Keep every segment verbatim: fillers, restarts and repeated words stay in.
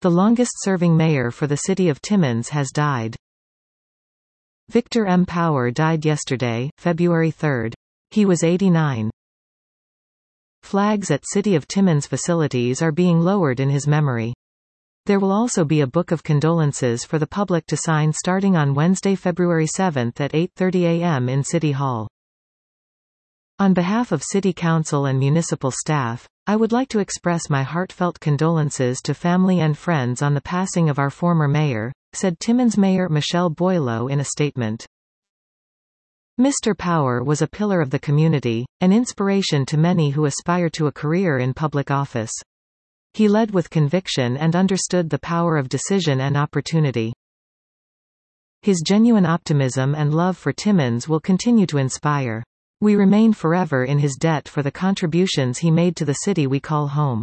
The longest-serving mayor for the city of Timmins has died. Victor M. Power died yesterday, February third. He was eighty-nine. Flags at City of Timmins facilities are being lowered in his memory. There will also be a book of condolences for the public to sign starting on Wednesday, February seventh at eight thirty a m in City Hall. On behalf of City Council and municipal staff, I would like to express my heartfelt condolences to family and friends on the passing of our former mayor, said Timmins Mayor Michelle Boileau in a statement. Mister Power was a pillar of the community, an inspiration to many who aspire to a career in public office. He led with conviction and understood the power of decision and opportunity. His genuine optimism and love for Timmins will continue to inspire. We remain forever in his debt for the contributions he made to the city we call home.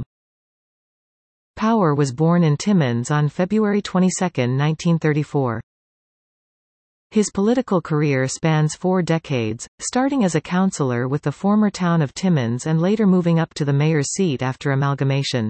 Power was born in Timmins on February twenty-second, nineteen thirty-four. His political career spans four decades, starting as a councillor with the former town of Timmins and later moving up to the mayor's seat after amalgamation.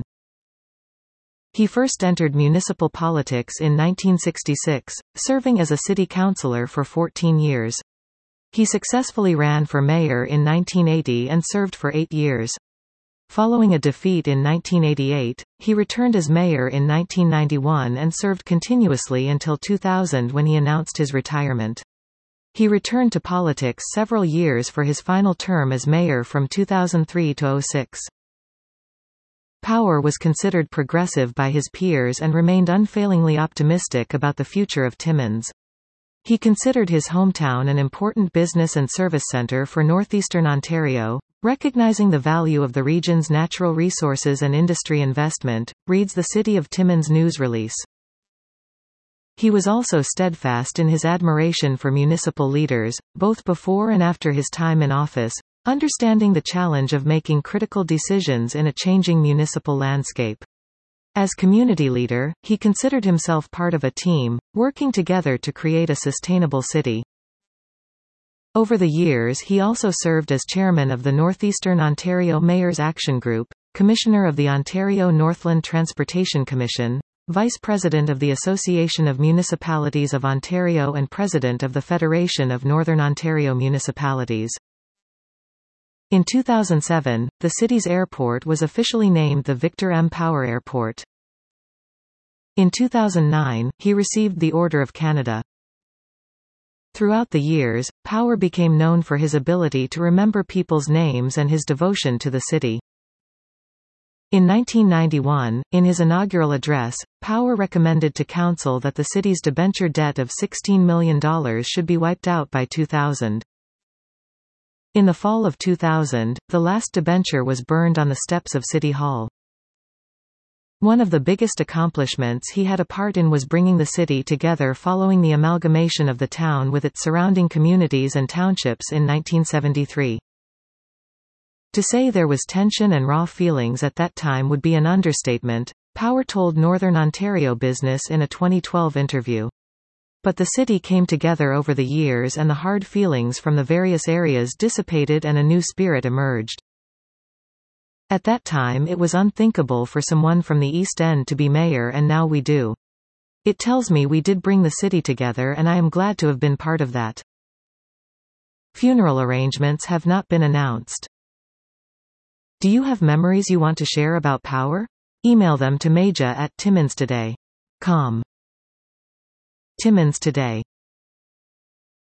He first entered municipal politics in nineteen sixty-six, serving as a city councillor for fourteen years. He successfully ran for mayor in nineteen eighty and served for eight years. Following a defeat in nineteen eighty-eight, he returned as mayor in nineteen ninety-one and served continuously until two thousand when he announced his retirement. He returned to politics several years for his final term as mayor from two thousand three to oh six. Power was considered progressive by his peers and remained unfailingly optimistic about the future of Timmins. He considered his hometown an important business and service centre for northeastern Ontario, recognizing the value of the region's natural resources and industry investment, reads the City of Timmins news release. He was also steadfast in his admiration for municipal leaders, both before and after his time in office, understanding the challenge of making critical decisions in a changing municipal landscape. As community leader, he considered himself part of a team, working together to create a sustainable city. Over the years he also served as chairman of the Northeastern Ontario Mayors Action Group, commissioner of the Ontario Northland Transportation Commission, vice president of the Association of Municipalities of Ontario and president of the Federation of Northern Ontario Municipalities. In two thousand seven, the city's airport was officially named the Victor M. Power Airport. In two thousand nine, he received the Order of Canada. Throughout the years, Power became known for his ability to remember people's names and his devotion to the city. In nineteen ninety-one, in his inaugural address, Power recommended to Council that the city's debenture debt of sixteen million dollars should be wiped out by two thousand. In the fall of two thousand, the last debenture was burned on the steps of City Hall. One of the biggest accomplishments he had a part in was bringing the city together following the amalgamation of the town with its surrounding communities and townships in nineteen seventy-three. To say there was tension and raw feelings at that time would be an understatement, Power told Northern Ontario Business in a twenty twelve interview. But the city came together over the years and the hard feelings from the various areas dissipated and a new spirit emerged. At that time it was unthinkable for someone from the East End to be mayor, and now we do. It tells me we did bring the city together, and I am glad to have been part of that. Funeral arrangements have not been announced. Do you have memories you want to share about Power? Email them to meja at timminstoday dot com. Timmins Today.